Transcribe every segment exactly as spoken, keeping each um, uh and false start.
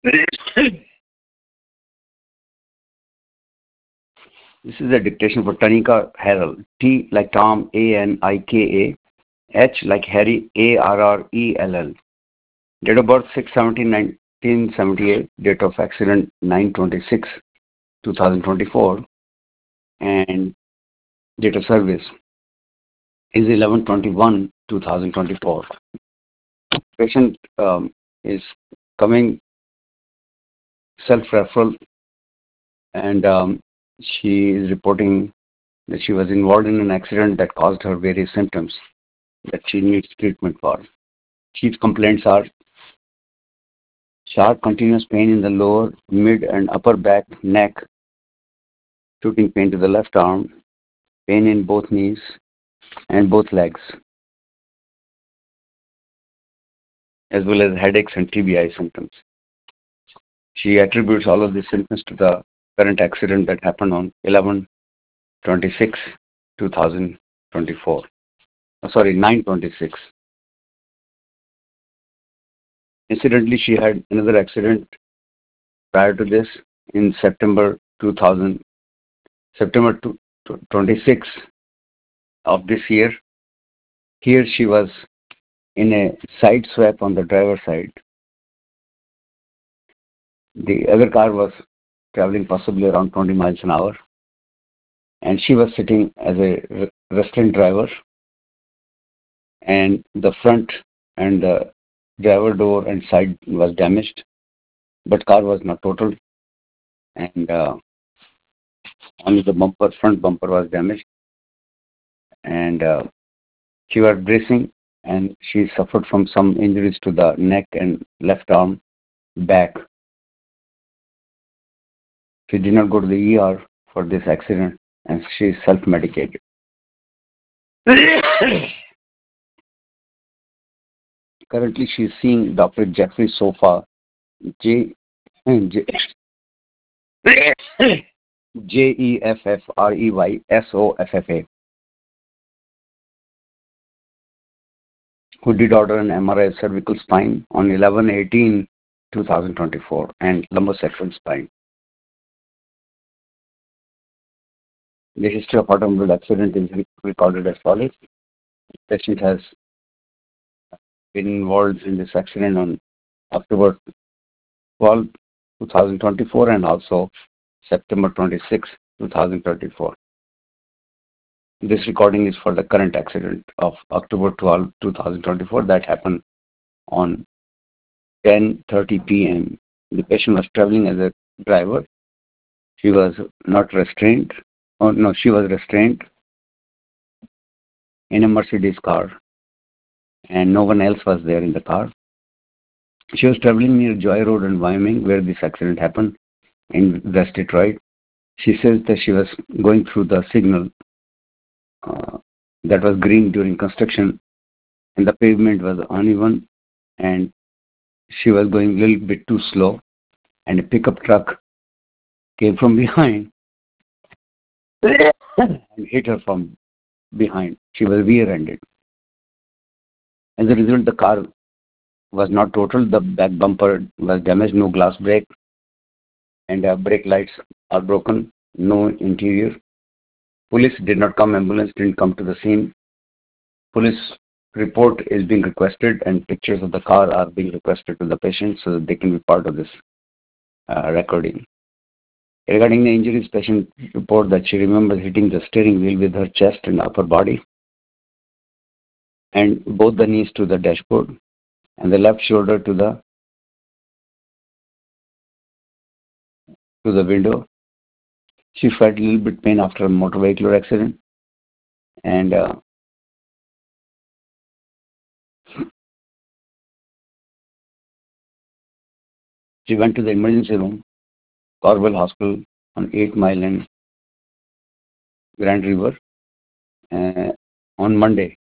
This is a dictation for Tanika Harrell. T like Tom, A N I K A. H like Harry, A R R E L L. Date of birth six seventeen nineteen seventy-eight. Date of accident nine twenty-six twenty twenty-four. And date of service is eleven twenty-one twenty twenty-four. Patient um, is coming self-referral, and um, she is reporting that she was involved in an accident that caused her various symptoms that she needs treatment for. Chief complaints are sharp continuous pain in the lower, mid, and upper back, neck, shooting pain to the left arm, pain in both knees and both legs, as well as headaches and T B I symptoms. She attributes all of these symptoms to the current accident that happened on eleven twenty-six twenty twenty-four. Oh, sorry, nine twenty-six. Incidentally, she had another accident prior to this in September two thousand, September twenty-sixth of this year. Here she was in a side swap on the driver's side. The other car was traveling possibly around twenty miles an hour, and she was sitting as a restrained driver, and the front and the driver door and side was damaged, but car was not totaled, and uh, only the bumper, front bumper was damaged, and uh, she was bracing, and she suffered from some injuries to the neck and left arm, back. She did not go to the E R for this accident, and she is self-medicated. Currently, she is seeing Doctor Jeffrey Sofa, J, J, J E F F R E Y S O F F A, who did order an M R I of cervical spine on eleven eighteen twenty twenty-four and lumbosacral spine. The history of automobile accident is recorded as follows. The patient has been involved in this accident on October twelfth twenty twenty-four and also September twenty-sixth twenty twenty-four. This recording is for the current accident of October twelfth twenty twenty-four that happened on ten thirty p.m. The patient was traveling as a driver. She was not restrained. Oh, no, she was restrained in a Mercedes car, and no one else was there in the car. She was traveling near Joy Road in Wyoming, where this accident happened in West Detroit. She says that she was going through the signal uh, that was green during construction, and the pavement was uneven, and she was going a little bit too slow, and a pickup truck came from behind and hit her from behind. She was rear-ended. As a result, the car was not totaled. The back bumper was damaged, no glass brake, and uh, brake lights are broken, no interior. Police did not come, ambulance didn't come to the scene. Police report is being requested, and pictures of the car are being requested to the patient so that they can be part of this uh, recording. Regarding the injuries, patient report that she remembers hitting the steering wheel with her chest and upper body, and both the knees to the dashboard, and the left shoulder to the to the window. She felt a little bit pain after a motor vehicular accident, and uh, she went to the emergency room, Corwell Hospital on eight Mile and Grand River uh, on Monday.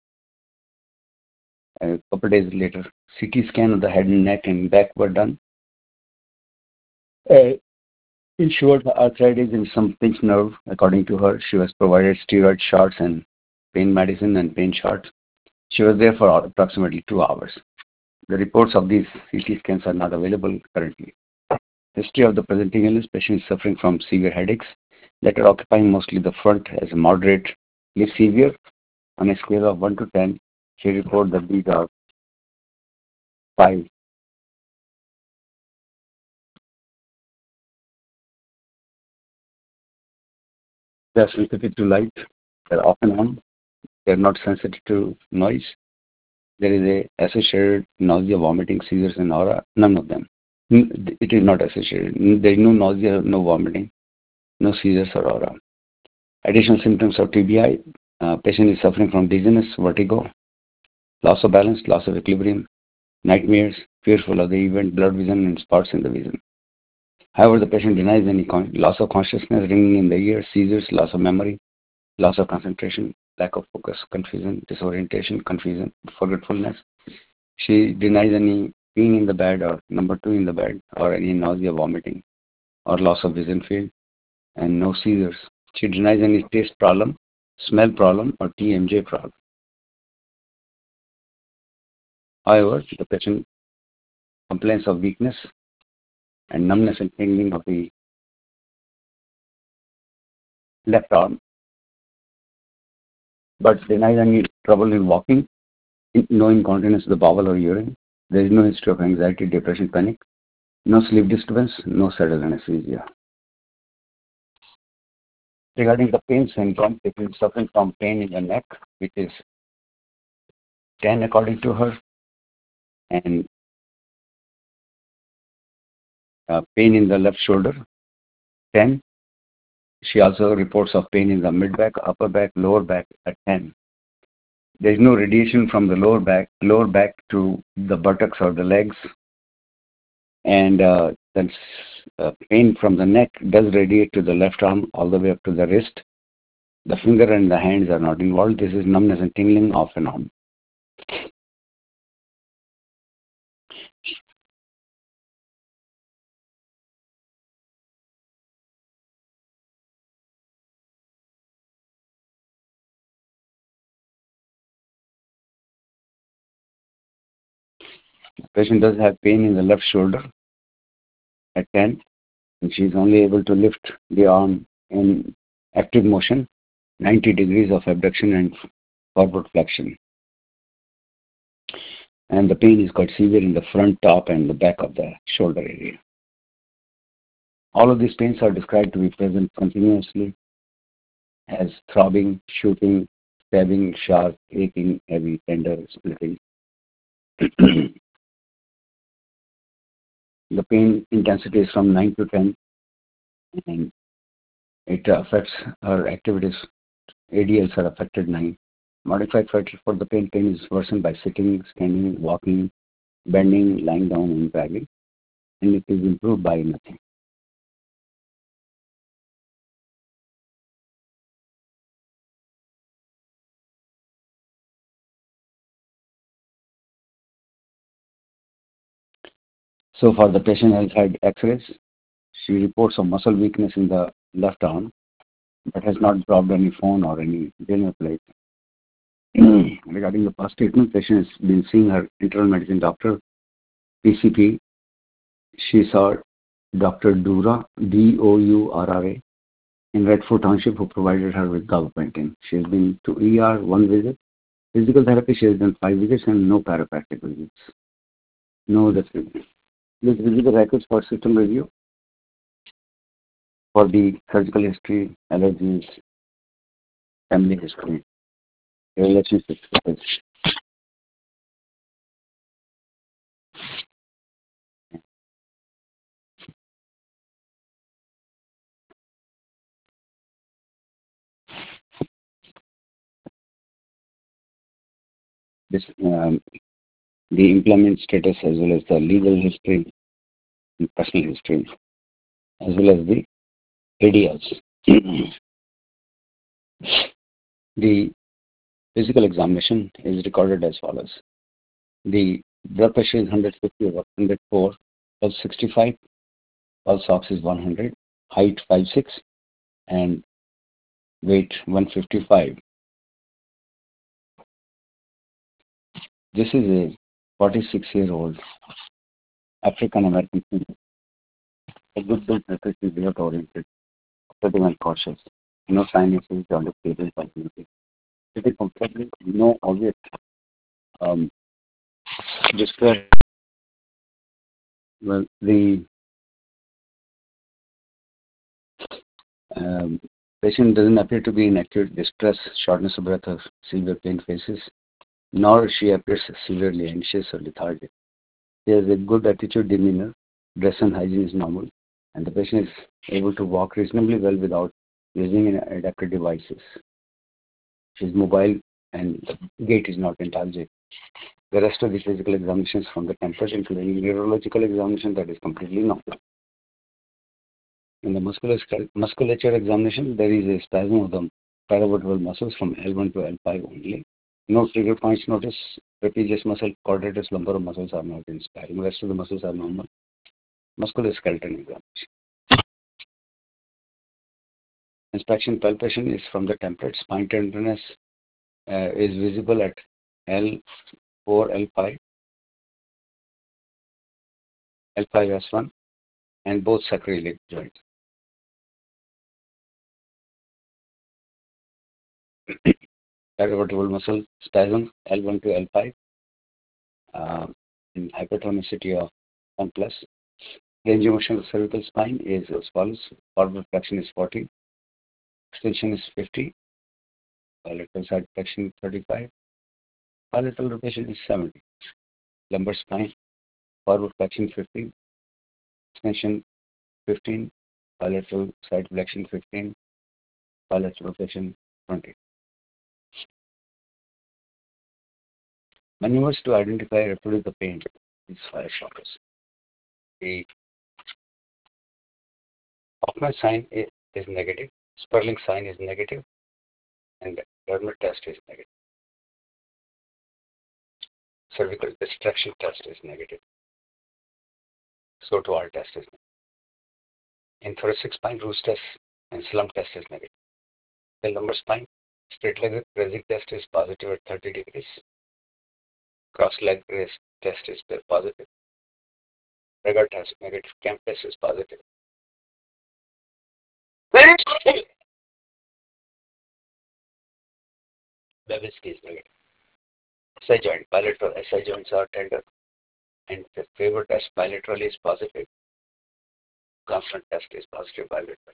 A couple of days later, C T scan of the head and neck and back were done. Uh, ensured arthritis in some pinched nerve. According to her, she was provided steroid shots and pain medicine and pain shots. She was there for approximately two hours. The reports of these C T scans are not available currently. History of the presenting illness: patient is suffering from severe headaches that are occupying mostly the front as a moderate, if severe. On a scale of one to ten, she reported that these are five. They are sensitive to light. They are often on. They are not sensitive to noise. There is a associated nausea, vomiting, seizures, and aura. None of them. It is not associated. There is no nausea, no vomiting, no seizures or aura. Additional symptoms of T B I: uh, patient is suffering from dizziness, vertigo, loss of balance, loss of equilibrium, nightmares, fearful of the event, blurred vision, and spots in the vision. However, the patient denies any con- loss of consciousness, ringing in the ear, seizures, loss of memory, loss of concentration, lack of focus, confusion, disorientation, confusion, forgetfulness. She denies any being in the bed or number two in the bed or any nausea, vomiting, or loss of vision field, and no seizures. She denies any taste problem, smell problem, or T M J problem. However, the patient complains of weakness and numbness and tingling of the left arm, but denies any trouble in walking, no incontinence of the bowel or urine. There is no history of anxiety, depression, panic, no sleep disturbance, no sudden anesthesia. Regarding the pain syndrome, patient is suffering from pain in the neck, which is ten according to her, and uh, pain in the left shoulder, ten. She also reports of pain in the mid back, upper back, lower back at ten. There is no radiation from the lower back, lower back to the buttocks or the legs, and uh, the uh, pain from the neck does radiate to the left arm all the way up to the wrist. The finger and the hands are not involved. This is numbness and tingling off and on. The patient does have pain in the left shoulder at ten, and she is only able to lift the arm in active motion, ninety degrees of abduction and forward flexion. And the pain is quite severe in the front, top, and the back of the shoulder area. All of these pains are described to be present continuously as throbbing, shooting, stabbing, sharp, aching, heavy, tender, splitting. The pain intensity is from nine to ten, and it affects her activities. A D Ls are affected nine. Modified factor for the pain, pain is worsened by sitting, standing, walking, bending, lying down, and dragging, and it is improved by nothing. So far, the patient has had X-rays. She reports of muscle weakness in the left arm, but has not dropped any phone or any dinner plate. Regarding the past treatment, patient has been seeing her internal medicine doctor, P C P. She saw Doctor Dura, D O U R R A, in Redford Township, who provided her with gabapentin. She has been to E R one visit. Physical therapy, she has done five visits and no chiropractic visits. No other treatment. Please review the records for system review for the surgical history, allergies, family history, relationships. This, um, the employment status, as well as the legal history and personal history, as well as the A D Ls. The physical examination is recorded as follows. The blood pressure is one hundred fifty over one hundred four, pulse sixty-five, pulse ox is one hundred, height five six, and weight one fifty-five. This is a forty-six-year-old African American female. A good built nutrition result oriented, assertive and cautious. No sinuses, developed stable continuity. Sitting comfortably, no obvious um, distress. Well, the um, patient doesn't appear to be in acute distress, shortness of breath, or severe pain faces, nor she appears severely anxious or lethargic. She has a good attitude, demeanor, dress and hygiene is normal, and the patient is able to walk reasonably well without using any adapted devices. She is mobile and the gait is not lethargic. The rest of the physical examinations from the temples, including neurological examination, that is completely normal. In the muscular, musculature examination, there is a spasm of the paravertebral muscles from L one to L five only. No trigger points notice. Trapezius muscle, quadratus lumbar muscles are not in spasm. The rest of the muscles are normal. Musculoskeletal examination. Inspection palpation is from the template. Spine tenderness uh, is visible at L four, L five, L five S one, and both sacroiliac joints. Paravertebral muscle spasm L one to L five, uh, in hypertonicity of one plus. Range of motion of the cervical spine is as follows. Forward flexion is forty, extension is fifty, bilateral side flexion thirty-five, bilateral rotation is seventy. Lumbar spine, forward flexion fifteen, extension fifteen, bilateral side flexion fifteen, bilateral rotation twenty. Maneuvers to identify and reproduce the pain. These five chakras. The Hoffman sign is negative, Sperling sign is negative, and Dermer test is negative. Cervical distraction test is negative. So to our test is negative. In thoracic spine, Roos test and slump test is negative. The lumbar spine, straight leg raising test is positive at thirty degrees. Cross leg raise test is positive. Regar test negative. Camp test is positive. Babinski is negative. S I joint, bilateral S I joints are tender, and the favor test bilaterally is positive. Constant test is positive bilateral.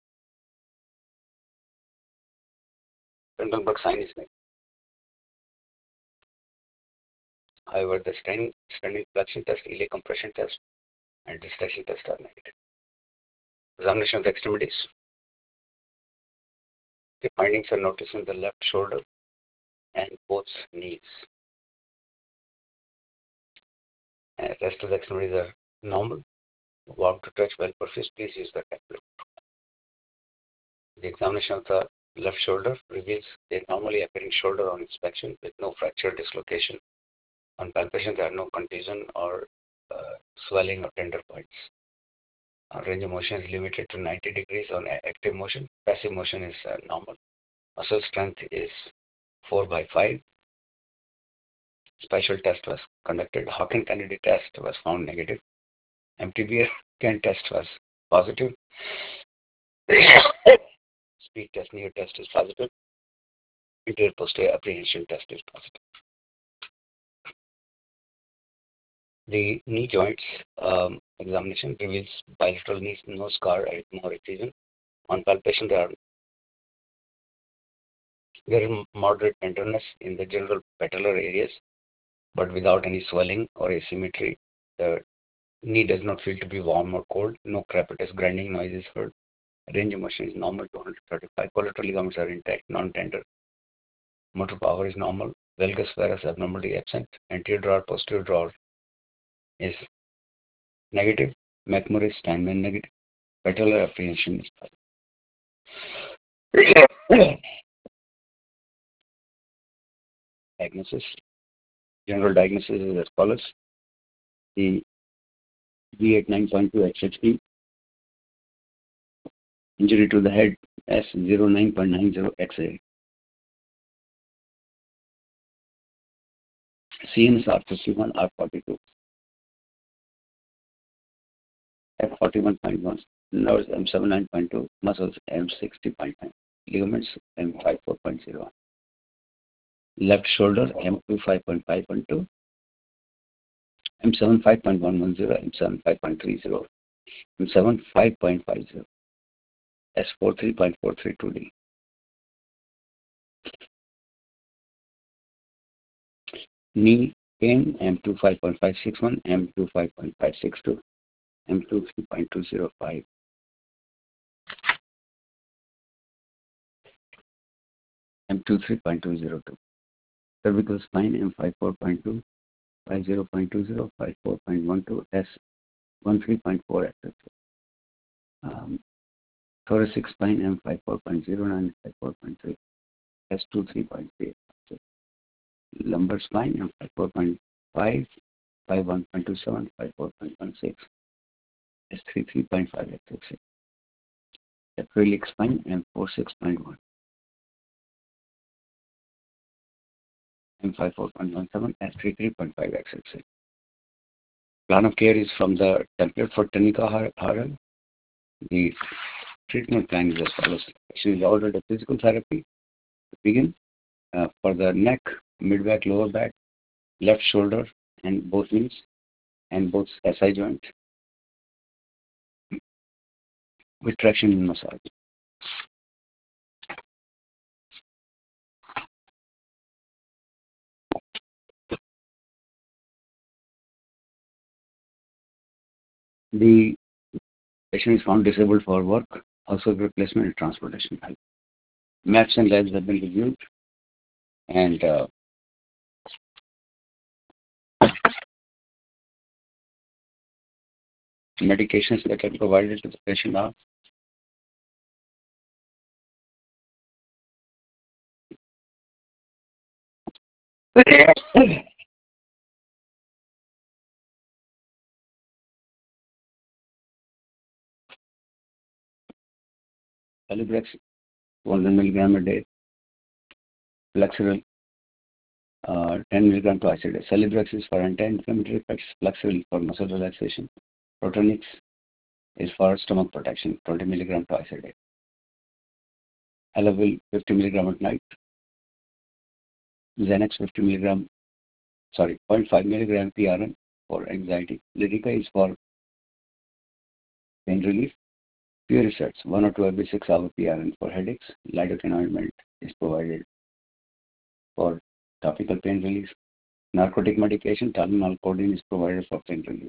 Trendelenburg sign is negative. However, the standing, standing flexion test, iliac compression test, and distraction test are negative. Examination of the extremities. The findings are noticed in the left shoulder and both knees. And the rest of the extremities are normal. Warm to touch, well perfused. Please use the template. The examination of the left shoulder reveals a normally appearing shoulder on inspection with no fracture dislocation. On palpation, there are no contusion or uh, swelling or tender points. Our range of motion is limited to ninety degrees on active motion. Passive motion is uh, normal. Muscle strength is four by five. Spatial test was conducted. Hawking-Kennedy test was found negative. M T B R test was positive. Speed test, near test is positive. Anterior posterior apprehension test is positive. The knee joints um, examination reveals bilateral knees, no scar, and no excision. On palpation, there are there is moderate tenderness in the general patellar areas, but without any swelling or asymmetry. The knee does not feel to be warm or cold. No crepitus grinding noise is heard. Range of motion is normal, two hundred thirty-five. Collateral ligaments are intact, non-tender. Motor power is normal. Valgus varus abnormally absent. Anterior drawer, posterior drawer is negative. McMurray Steinman negative. Patellar apprehension is positive. Diagnosis. General diagnosis is as follows. The B eighty-nine point two H H P. Injury to the head S zero nine point nine zero X-ray. C N S R fifty-one, R forty-two, F forty-one point one, nerves M seventy-nine point two, muscles M sixty point nine, ligaments M fifty-four point zero, left shoulder M twenty-five point five point two, M seventy-five point one one zero, M seventy-five point three zero, M seventy-five point five zero, S forty-three point four three two D. Knee pain M twenty-five point five six one, M twenty-five point five six two, M twenty-three point two zero five, M twenty-three point two zero two. Cervical spine M fifty-four point two, fifty point two zero, fifty-four point one two, S thirteen point four, et cetera. Um, thoracic spine M fifty-four point zero nine, fifty-four point three, S twenty-three point three. Lumbar spine M fifty-four point five, fifty-one point two seven, fifty-four point one six, S thirty-three point five, et cetera. Acrylic spine M forty-six point one, M fifty-four point one seven, S thirty-three point five, et cetera. Plan of care is from the template for Tunica Harrell. The treatment plan is as follows. She is ordered a physical therapy to begin uh, for the neck, mid back, lower back, left shoulder, and both knees, and both S I joint with traction and massage. The patient is found disabled for work, household replacement, and transportation help. Maps and labs have been reviewed, and uh, medications that are provided to the patient are Celebrex, one hundred milligram a day, Flexeril, uh, ten milligram twice a day. Celebrex is for anti-inflammatory effects, Flexeril for muscle relaxation, Protonix is for stomach protection, twenty milligram twice a day. Elavil, fifty milligram at night. Xanax, fifty milligram, sorry, zero point five milligram P R N for anxiety. Lyrica is for pain relief. Puricets, one or two every six hour P R N for headaches. Lidocaine ointment is provided for topical pain relief. Narcotic medication, Tylenol codeine is provided for pain relief.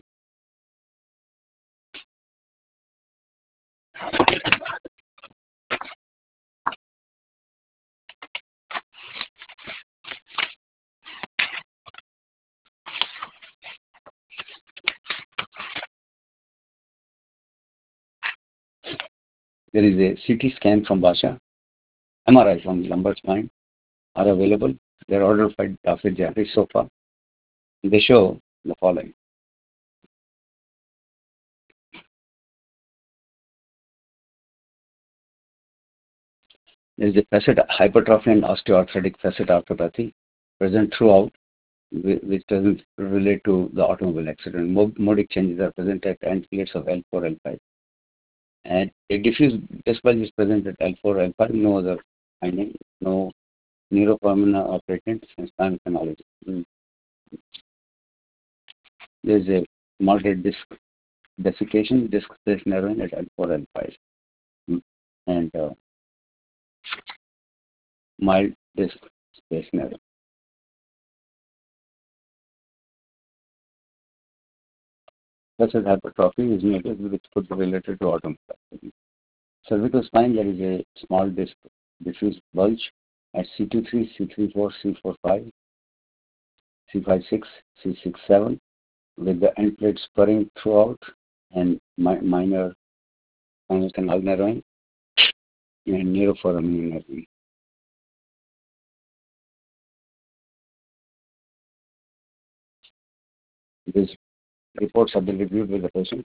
There is a C T scan from Basha. M R I from lumbar spine are available. They are ordered by Doctor Jeffrey so far. They show the following. There is a facet hypertrophy and osteoarthritic facet arthropathy present throughout, which doesn't relate to the automobile accident. Modic changes are present at end plates of L four, L five. And a diffuse disc bulge is present at L four, L five, no other finding, no neuropamina or patent and spinal canal. Mm. There is a moderate disc desiccation, disc space narrowing at L four, L five. Mm. And uh, mild disc space narrowing. Facet hypertrophy is noted which could be related to autumn. Cervical spine, there is a small disc diffuse bulge at C twenty-three, C thirty-four, C forty-five, C fifty-six, C sixty-seven, with the end plate spurring throughout and mi minor spinal canal narrowing and neuroforamen narrowing. These reports have been reviewed with the patient.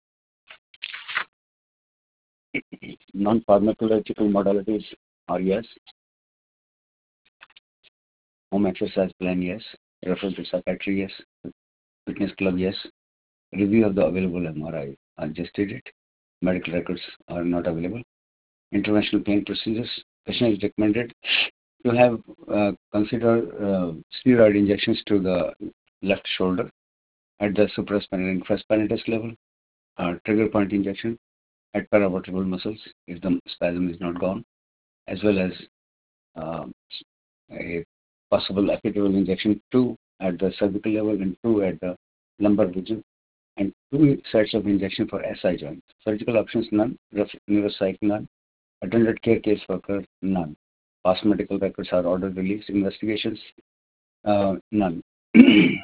Non-pharmacological modalities are yes. Home exercise plan, yes. Referral to psychiatry, yes. Fitness club, yes. Review of the available M R I. I just did it. Medical records are not available. Interventional pain procedures. Patient is recommended to have uh, consider uh, steroid injections to the left shoulder at the supraspinal and infraspinatus level. Uh, trigger point injection at paravertebral muscles if the spasm is not gone, as well as uh, a possible epidural injection, two at the cervical level and two at the lumbar region, and two sets of injection for S I joint. Surgical options, none. Neuropsych, none. Attended care case worker, none. Past medical records are order release. Investigations, uh, none. D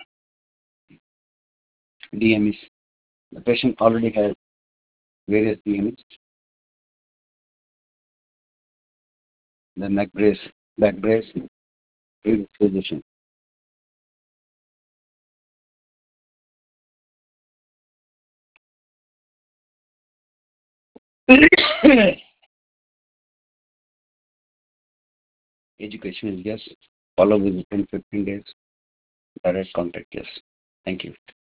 M Es. The patient already has various D M Es. The neck brace, back brace, physician. Education is yes. Follow within fifteen days. Direct contact, yes. Thank you.